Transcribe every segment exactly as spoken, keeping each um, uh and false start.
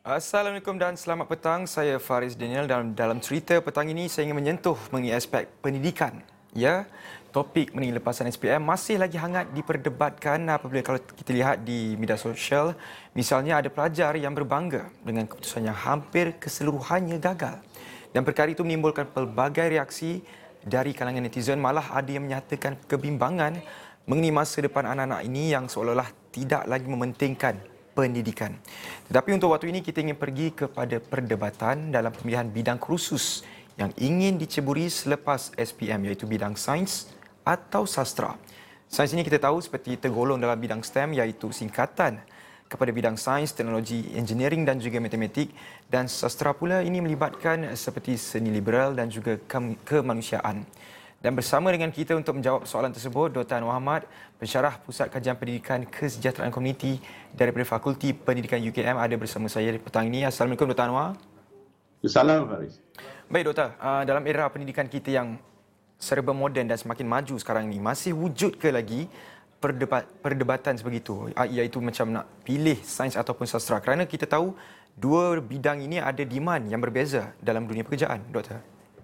Assalamualaikum dan selamat petang. Saya Faris Daniel dan dalam cerita petang ini saya ingin menyentuh mengenai aspek pendidikan. Ya, topik mengenai lepasan S P M masih lagi hangat diperdebatkan apabila kalau kita lihat di media sosial, misalnya ada pelajar yang berbangga dengan keputusan yang hampir keseluruhannya gagal. Dan perkara itu menimbulkan pelbagai reaksi dari kalangan netizen, malah ada yang menyatakan kebimbangan mengenai masa depan anak-anak ini yang seolah-olah tidak lagi mementingkan pendidikan. Tetapi untuk waktu ini kita ingin pergi kepada perdebatan dalam pemilihan bidang kursus yang ingin diceburi selepas S P M, iaitu bidang sains atau sastra. Sains ini kita tahu seperti tergolong dalam bidang STEM, iaitu singkatan kepada bidang sains, teknologi, engineering dan juga matematik, dan sastra pula ini melibatkan seperti seni liberal dan juga kemanusiaan. Dan bersama dengan kita untuk menjawab soalan tersebut, Doktor Anwar Ahmad, pensyarah Pusat Kajian Pendidikan Kesejahteraan Komuniti daripada Fakulti Pendidikan U K M, ada bersama saya di petang ini. Assalamualaikum Doktor Anwar. Assalamualaikum Faris. Baik Doktor, dalam era pendidikan kita yang serba moden dan semakin maju sekarang ini, masih wujud ke lagi perdebat, perdebatan sebegitu, iaitu macam nak pilih sains ataupun sastra? Kerana kita tahu dua bidang ini ada demand yang berbeza dalam dunia pekerjaan, Doktor.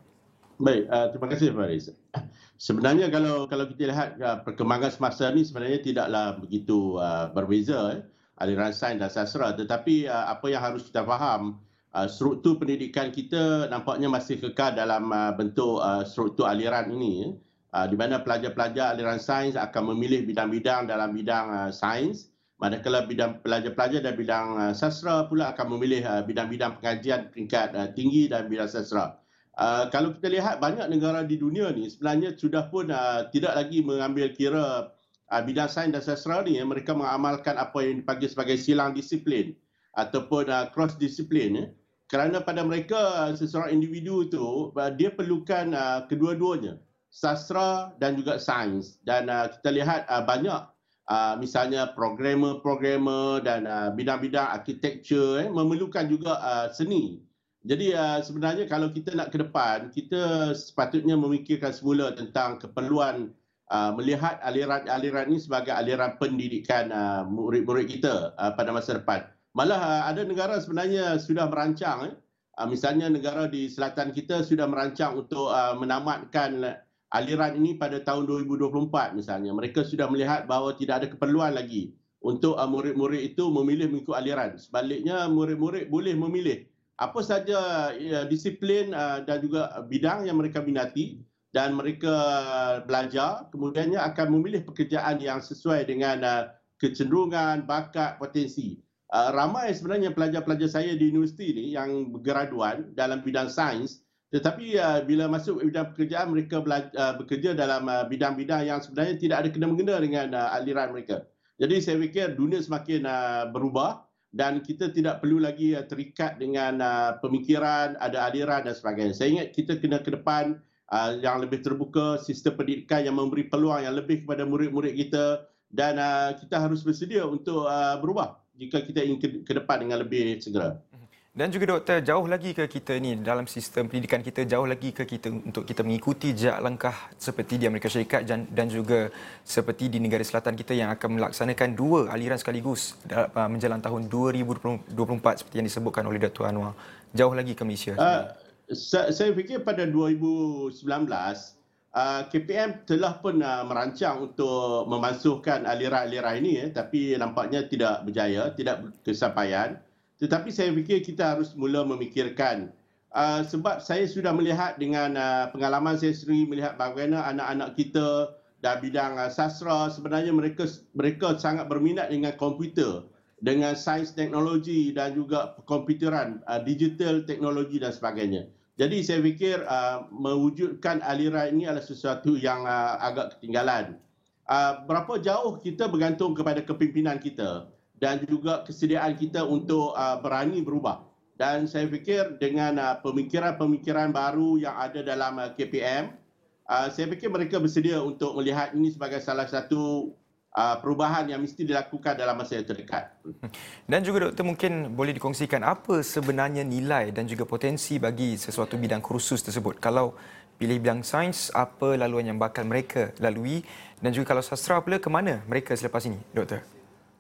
Baik, uh, terima kasih Faris. Sebenarnya kalau kalau kita lihat uh, perkembangan semasa ini sebenarnya tidaklah begitu uh, berbeza eh, aliran sains dan sastra, tetapi uh, apa yang harus kita faham, uh, struktur pendidikan kita nampaknya masih kekal dalam uh, bentuk uh, struktur aliran ini, eh, uh, di mana pelajar-pelajar aliran sains akan memilih bidang-bidang dalam bidang uh, sains, manakala bidang pelajar-pelajar dan bidang uh, sastra pula akan memilih uh, bidang-bidang pengajian peringkat uh, tinggi dan bidang sastra. Uh, kalau kita lihat banyak negara di dunia ni sebenarnya sudah pun uh, tidak lagi mengambil kira uh, bidang sains dan sastra ni, eh. Mereka mengamalkan apa yang dipanggil sebagai silang disiplin ataupun uh, cross disiplin, eh. Kerana pada mereka seseorang individu itu uh, dia perlukan uh, kedua-duanya, sastra dan juga sains. Dan uh, kita lihat uh, banyak uh, misalnya programmer-programmer dan uh, bidang-bidang architecture, eh, memerlukan juga uh, seni. Jadi uh, sebenarnya kalau kita nak ke depan, kita sepatutnya memikirkan semula tentang keperluan uh, melihat aliran-aliran ini sebagai aliran pendidikan uh, murid-murid kita uh, pada masa depan. Malah uh, ada negara sebenarnya sudah merancang, eh. uh, misalnya negara di selatan kita sudah merancang untuk uh, menamatkan aliran ini pada tahun dua ribu dua puluh empat misalnya. Mereka sudah melihat bahawa tidak ada keperluan lagi untuk uh, murid-murid itu memilih mengikut aliran. Sebaliknya murid-murid boleh memilih apa saja ya, disiplin uh, dan juga bidang yang mereka minati dan mereka belajar, kemudiannya akan memilih pekerjaan yang sesuai dengan uh, kecenderungan, bakat, potensi. Uh, ramai sebenarnya pelajar-pelajar saya di universiti ini yang bergraduan dalam bidang sains, tetapi uh, bila masuk bidang pekerjaan mereka belajar, uh, bekerja dalam uh, bidang-bidang yang sebenarnya tidak ada kena-mengena dengan uh, aliran mereka. Jadi saya fikir dunia semakin uh, berubah, dan kita tidak perlu lagi uh, terikat dengan uh, pemikiran, ada aliran dan sebagainya. Saya ingat kita kena ke depan uh, yang lebih terbuka, sistem pendidikan yang memberi peluang yang lebih kepada murid-murid kita, dan uh, kita harus bersedia untuk uh, berubah jika kita ingin ke, ke depan dengan lebih segera. Dan juga Doktor, jauh lagi ke kita ni dalam sistem pendidikan kita, jauh lagi ke kita untuk kita mengikuti jejak langkah seperti di Amerika Syarikat dan, dan juga seperti di negara selatan kita yang akan melaksanakan dua aliran sekaligus dalam, menjelang tahun dua ribu dua puluh empat seperti yang disebutkan oleh Doktor Anwar. Jauh lagi ke Malaysia. Uh, saya, saya fikir pada dua ribu sembilan belas uh, K P M telah pun uh, merancang untuk memasukkan aliran-aliran ini, eh, tapi nampaknya tidak berjaya, tidak kesampaian. Tetapi saya fikir kita harus mula memikirkan, uh, sebab saya sudah melihat dengan uh, pengalaman saya sendiri melihat bagaimana anak-anak kita dalam bidang uh, sastra sebenarnya mereka mereka sangat berminat dengan komputer, dengan sains teknologi dan juga komputeran, uh, digital teknologi dan sebagainya. Jadi saya fikir uh, mewujudkan aliran ini adalah sesuatu yang uh, agak ketinggalan. Uh, berapa jauh kita bergantung kepada kepimpinan kita dan juga kesediaan kita untuk uh, berani berubah. Dan saya fikir dengan uh, pemikiran-pemikiran baru yang ada dalam uh, K P M, uh, saya fikir mereka bersedia untuk melihat ini sebagai salah satu uh, perubahan yang mesti dilakukan dalam masa yang terdekat. Dan juga Doktor, mungkin boleh dikongsikan apa sebenarnya nilai dan juga potensi bagi sesuatu bidang kursus tersebut. Kalau pilih bidang sains, apa laluan yang bakal mereka lalui, dan juga kalau sastra pula, ke mana mereka selepas ini, Doktor?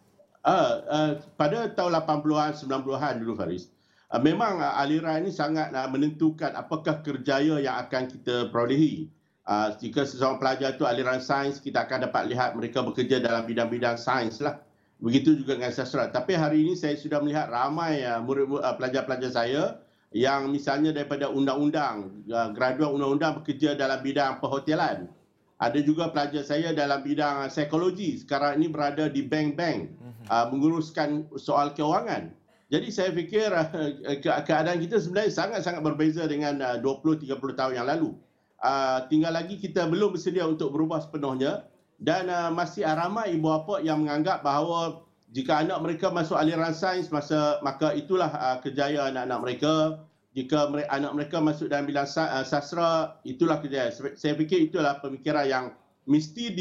Uh, uh, pada tahun lapan puluhan, sembilan puluhan dulu Faris, uh, memang uh, aliran ini sangat uh, menentukan apakah kerjaya yang akan kita perolehi. Uh, jika seseorang pelajar itu aliran sains, kita akan dapat lihat mereka bekerja dalam bidang-bidang sains lah. Begitu juga dengan sastra. Tapi hari ini saya sudah melihat ramai uh, murid, uh, pelajar-pelajar saya yang misalnya daripada undang-undang, uh, graduat undang-undang bekerja dalam bidang perhotelan. Ada juga pelajar saya dalam bidang psikologi, sekarang ini berada di bank-bank uh, menguruskan soal kewangan. Jadi saya fikir uh, keadaan kita sebenarnya sangat-sangat berbeza dengan uh, dua puluh tiga puluh tahun yang lalu. Uh, tinggal lagi kita belum bersedia untuk berubah sepenuhnya dan uh, masih ramai ibu bapa yang menganggap bahawa jika anak mereka masuk aliran sains, masa, maka itulah uh, kejayaan anak-anak mereka. Jika mereka, anak mereka masuk dalam bidang sastra, itulah kerjaya. Saya fikir itulah pemikiran yang mesti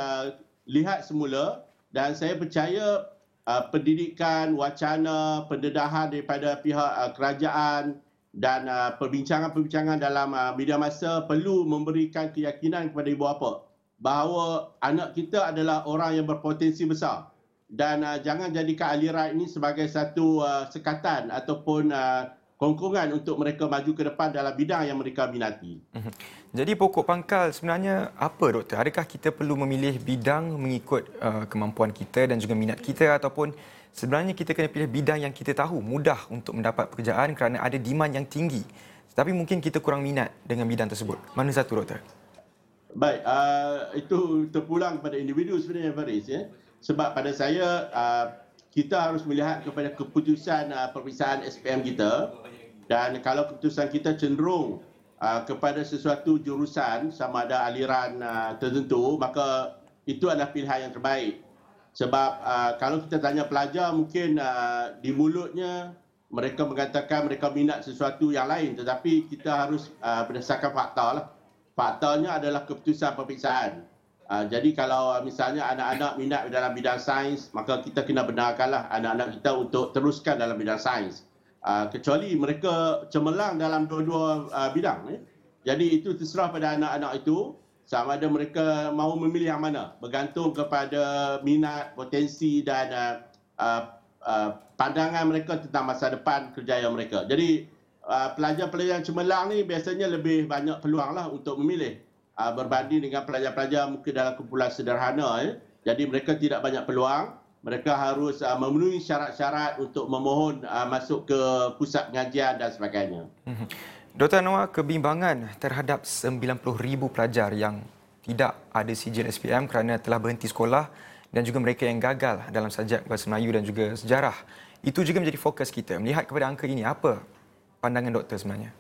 dilihat semula dan saya percaya uh, pendidikan, wacana, pendedahan daripada pihak uh, kerajaan dan uh, perbincangan-perbincangan dalam uh, media masa perlu memberikan keyakinan kepada ibu bapa bahawa anak kita adalah orang yang berpotensi besar dan uh, jangan jadikan aliran ini sebagai satu uh, sekatan ataupun uh, kongkongan untuk mereka maju ke depan dalam bidang yang mereka minati. Jadi pokok pangkal sebenarnya apa, Doktor? Adakah kita perlu memilih bidang mengikut uh, kemampuan kita dan juga minat kita ataupun sebenarnya kita kena pilih bidang yang kita tahu mudah untuk mendapat pekerjaan kerana ada demand yang tinggi tapi mungkin kita kurang minat dengan bidang tersebut? Mana satu, Doktor? Baik, uh, itu terpulang pada individu sebenarnya, Faris. Ya? Sebab pada saya, uh, kita harus melihat kepada keputusan uh, perpisahan S P M kita dan kalau keputusan kita cenderung uh, kepada sesuatu jurusan sama ada aliran uh, tertentu, maka itu adalah pilihan yang terbaik. Sebab uh, kalau kita tanya pelajar, mungkin uh, di mulutnya mereka mengatakan mereka minat sesuatu yang lain, tetapi kita harus uh, berdasarkan fakta lah. Faktanya adalah keputusan perpisahan. Uh, jadi kalau uh, misalnya anak-anak minat dalam bidang sains, maka kita kena benarkanlah anak-anak kita untuk teruskan dalam bidang sains. Uh, kecuali mereka cemerlang dalam dua-dua uh, bidang. Eh. Jadi itu terserah pada anak-anak itu sama ada mereka mahu memilih yang mana. Bergantung kepada minat, potensi dan uh, uh, uh, pandangan mereka tentang masa depan kerjaya mereka. Jadi uh, pelajar-pelajar yang cemerlang ni biasanya lebih banyak peluang lah untuk memilih. Uh, berbanding dengan pelajar-pelajar mungkin dalam kumpulan sederhana. Eh. Jadi mereka tidak banyak peluang. Mereka harus uh, memenuhi syarat-syarat untuk memohon uh, masuk ke pusat pengajian dan sebagainya. Doktor Anwar, kebimbangan terhadap sembilan puluh ribu pelajar yang tidak ada sijil S P M kerana telah berhenti sekolah dan juga mereka yang gagal dalam subjek Bahasa Melayu dan juga sejarah. Itu juga menjadi fokus kita. Melihat kepada angka ini, apa pandangan doktor sebenarnya?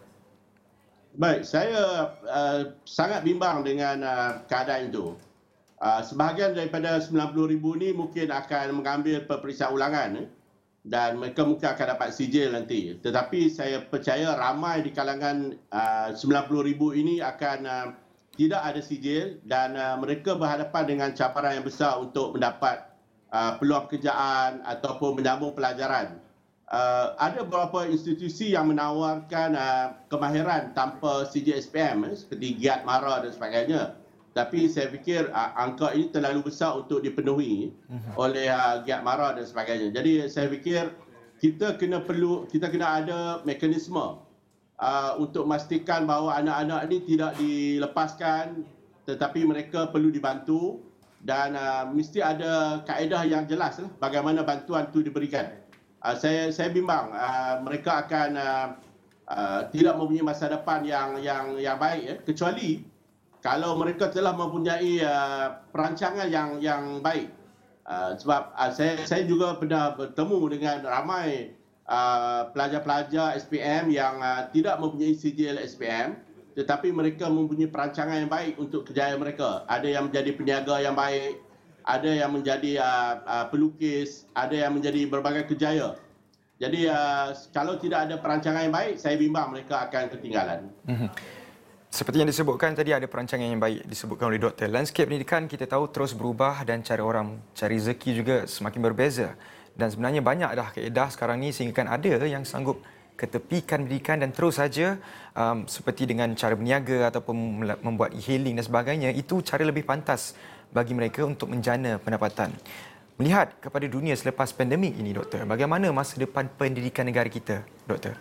Baik, saya uh, sangat bimbang dengan uh, keadaan itu. Uh, sebahagian daripada sembilan puluh ribu ni mungkin akan mengambil peperiksaan ulangan eh, dan mereka mungkin akan dapat sijil nanti. Tetapi saya percaya ramai di kalangan uh, sembilan puluh ribu ini akan uh, tidak ada sijil dan uh, mereka berhadapan dengan cabaran yang besar untuk mendapat uh, peluang pekerjaan ataupun menyambung pelajaran. Uh, ada beberapa institusi yang menawarkan uh, kemahiran tanpa sijil S P M eh, seperti Giat Mara dan sebagainya. Tapi saya fikir uh, angka ini terlalu besar untuk dipenuhi uh-huh. oleh uh, Giat Mara dan sebagainya. Jadi saya fikir kita kena perlu kita kena ada mekanisme uh, untuk memastikan bahawa anak-anak ini tidak dilepaskan tetapi mereka perlu dibantu dan uh, mesti ada kaedah yang jelas lah bagaimana bantuan itu diberikan. Uh, saya saya bimbang uh, mereka akan uh, uh, tidak mempunyai masa depan yang yang yang baik eh, kecuali kalau mereka telah mempunyai uh, perancangan yang yang baik. Uh, sebab uh, saya saya juga pernah bertemu dengan ramai uh, pelajar-pelajar S P M yang uh, tidak mempunyai sijil S P M tetapi mereka mempunyai perancangan yang baik untuk kejayaan mereka. Ada yang menjadi peniaga yang baik, ada yang menjadi uh, uh, pelukis, ada yang menjadi berbagai kejaya. Jadi uh, kalau tidak ada perancangan yang baik, saya bimbang mereka akan ketinggalan. Mm-hmm. Seperti yang disebutkan tadi, ada perancangan yang baik disebutkan oleh doktor. Lanskap pendidikan kita tahu terus berubah dan cara orang cari rezeki juga semakin berbeza. Dan sebenarnya banyak dah kaedah sekarang ni sehingga kan ada yang sanggup ketepikan pendidikan dan terus saja um, seperti dengan cara berniaga ataupun membuat e-hailing dan sebagainya. Itu cara lebih pantas bagi mereka untuk menjana pendapatan. Melihat kepada dunia selepas pandemik ini, Doktor, bagaimana masa depan pendidikan negara kita, Doktor?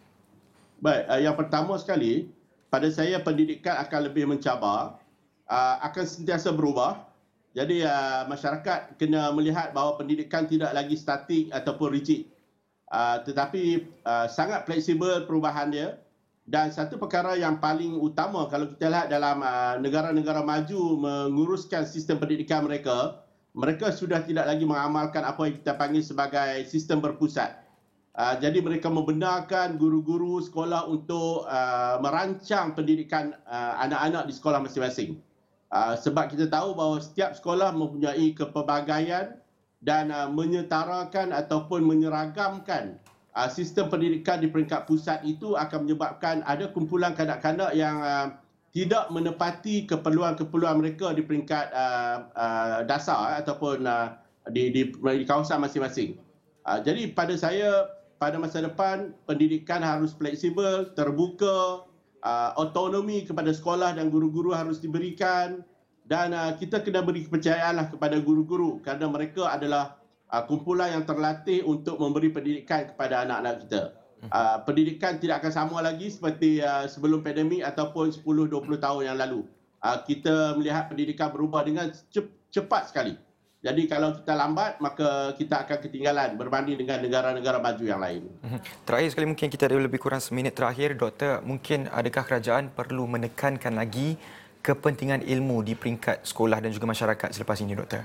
Baik, yang pertama sekali, pada saya pendidikan akan lebih mencabar, akan sentiasa berubah. Jadi masyarakat kena melihat bahawa pendidikan tidak lagi statik ataupun rigid. Tetapi sangat fleksibel perubahan dia. Dan satu perkara yang paling utama kalau kita lihat dalam negara-negara maju menguruskan sistem pendidikan mereka, mereka sudah tidak lagi mengamalkan apa yang kita panggil sebagai sistem berpusat. Jadi mereka membenarkan guru-guru sekolah untuk merancang pendidikan anak-anak di sekolah masing-masing. Sebab kita tahu bahawa setiap sekolah mempunyai kepelbagaian dan menyetarakan ataupun menyeragamkan Uh, sistem pendidikan di peringkat pusat itu akan menyebabkan ada kumpulan kanak-kanak yang uh, tidak menepati keperluan-keperluan mereka di peringkat uh, uh, dasar uh, ataupun uh, di, di, di kawasan masing-masing. Uh, jadi pada saya, pada masa depan, pendidikan harus fleksibel, terbuka, uh, autonomi kepada sekolah dan guru-guru harus diberikan, dan uh, kita kena beri kepercayaanlah kepada guru-guru kerana mereka adalah kumpulan yang terlatih untuk memberi pendidikan kepada anak-anak kita. Uh, pendidikan tidak akan sama lagi seperti uh, sebelum pandemik ataupun sepuluh dua puluh tahun yang lalu. Uh, kita melihat pendidikan berubah dengan cepat sekali. Jadi kalau kita lambat, maka kita akan ketinggalan berbanding dengan negara-negara maju yang lain. Terakhir sekali, mungkin kita ada lebih kurang seminit terakhir, Doktor. Mungkin adakah kerajaan perlu menekankan lagi kepentingan ilmu di peringkat sekolah dan juga masyarakat selepas ini, Doktor?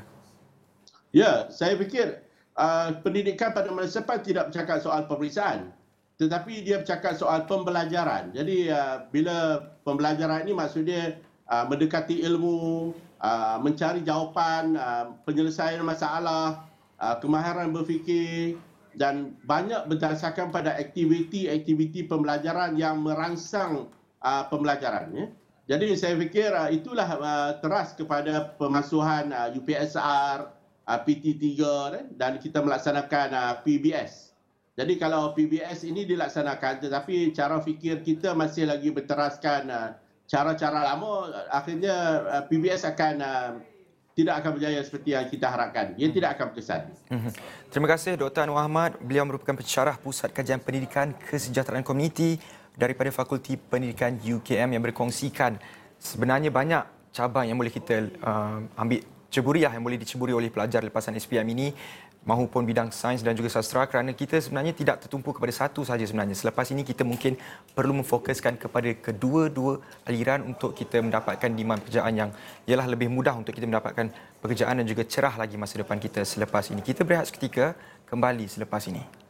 Ya, saya fikir uh, pendidikan pada masa depan tidak bercakap soal peperiksaan, tetapi dia bercakap soal pembelajaran. Jadi uh, bila pembelajaran ini maksudnya uh, mendekati ilmu, uh, mencari jawapan, uh, penyelesaian masalah, uh, kemahiran berfikir, dan banyak berdasarkan pada aktiviti-aktiviti pembelajaran yang merangsang uh, pembelajaran. Ya. Jadi saya fikir uh, itulah uh, teras kepada pemasuhan uh, U P S R, P T tiga dan kita melaksanakan P B S. Jadi kalau P B S ini dilaksanakan tetapi cara fikir kita masih lagi berteraskan cara-cara lama, akhirnya P B S akan tidak akan berjaya seperti yang kita harapkan. Ia tidak akan berkesan. Terima kasih Doktor Anwar Ahmad. Beliau merupakan pensyarah Pusat Kajian Pendidikan Kesejahteraan Komuniti daripada Fakulti Pendidikan U K M yang berkongsikan sebenarnya banyak cabang yang boleh kita uh, ambil ceburiah yang boleh diceburi oleh pelajar lepasan S P M ini mahupun bidang sains dan juga sastra, kerana kita sebenarnya tidak tertumpu kepada satu sahaja sebenarnya. Selepas ini kita mungkin perlu memfokuskan kepada kedua-dua aliran untuk kita mendapatkan demand pekerjaan yang ialah lebih mudah untuk kita mendapatkan pekerjaan dan juga cerah lagi masa depan kita selepas ini. Kita berehat seketika, kembali selepas ini.